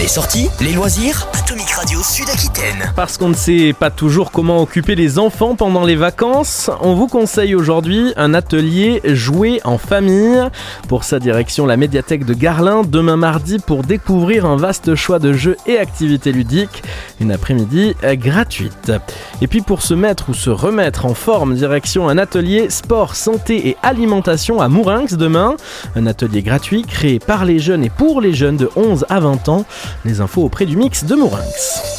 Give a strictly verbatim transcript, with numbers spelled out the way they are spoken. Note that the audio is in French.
Les sorties, les loisirs, Atomic Radio Sud-Aquitaine. Parce qu'on ne sait pas toujours comment occuper les enfants pendant les vacances, on vous conseille aujourd'hui un atelier jouer en famille. Pour sa direction, la médiathèque de Garlin, demain mardi pour découvrir un vaste choix de jeux et activités ludiques. Une après-midi gratuite. Et puis pour se mettre ou se remettre en forme, direction un atelier sport, santé et alimentation à Mourinx demain. Un atelier gratuit créé par les jeunes et pour les jeunes de onze à vingt ans. Les infos auprès du mix de Mourinx.